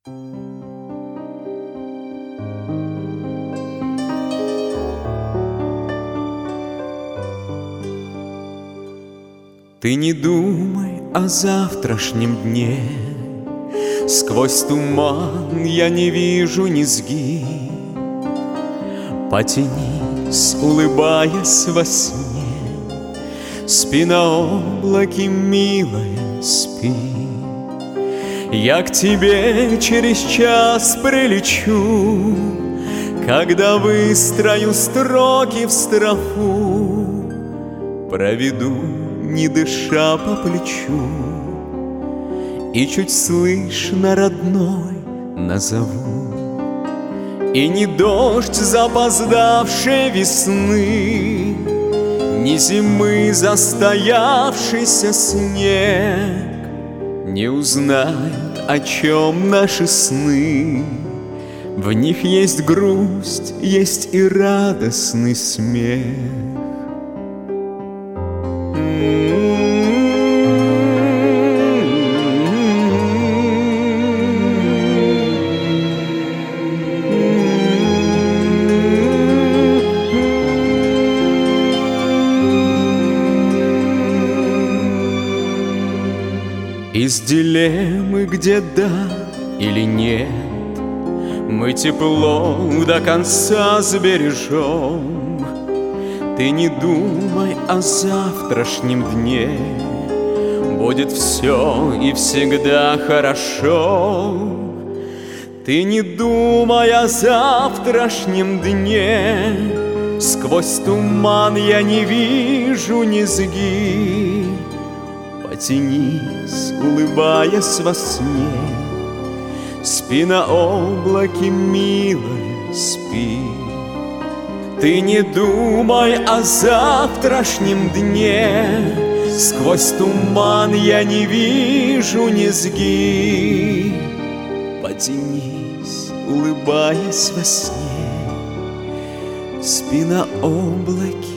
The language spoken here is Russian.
Ты не думай о завтрашнем дне, сквозь туман я не вижу низги. Потянись, улыбаясь во сне, спи на облаке, милая, спи. Я к тебе через час прилечу, когда выстрою строки в строфу, проведу, не дыша, по плечу, и чуть слышно родной назову. И не дождь запоздавшей весны, ни зимы застоявшийся снег не узнают, о чем наши сны. В них есть грусть, есть и радостный смех. Из дилеммы, где да или нет, мы тепло до конца сбережем. Ты не думай о завтрашнем дне, будет все и всегда хорошо. Ты не думай о завтрашнем дне, сквозь туман я не вижу низги. Потянись, улыбаясь во сне, спи на облаке, милая, спи. Ты не думай о завтрашнем дне, сквозь туман я не вижу низги. Потянись, улыбаясь во сне, спи на облаке,